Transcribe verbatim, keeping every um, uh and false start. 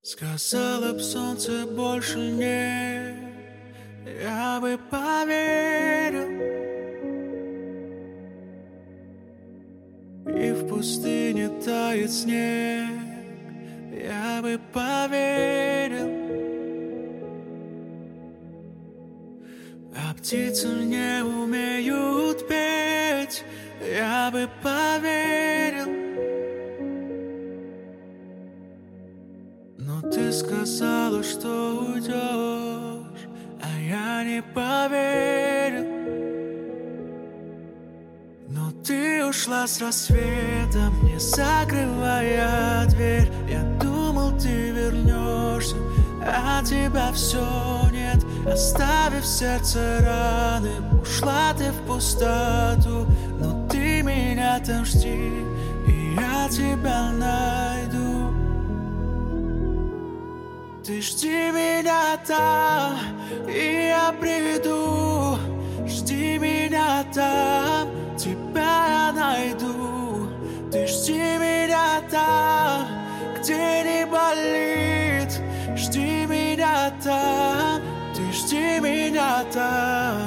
Сказала б солнце больше нет, я бы поверил. И в пустыне тает снег, я бы поверил. А птицы не умеют петь, я бы поверил. Но ты сказала, что уйдешь, а я не поверил. Но ты ушла с рассветом, не закрывая дверь. Я думал, ты вернешься, а тебя все нет. Оставив в сердце раны, ушла ты в пустоту. Но ты меня там жди, и я тебя найду. Ты жди меня там, и я приду. Жди меня там, тебя я найду. Ты жди меня там, где не болит. Жди меня там, ты жди меня там.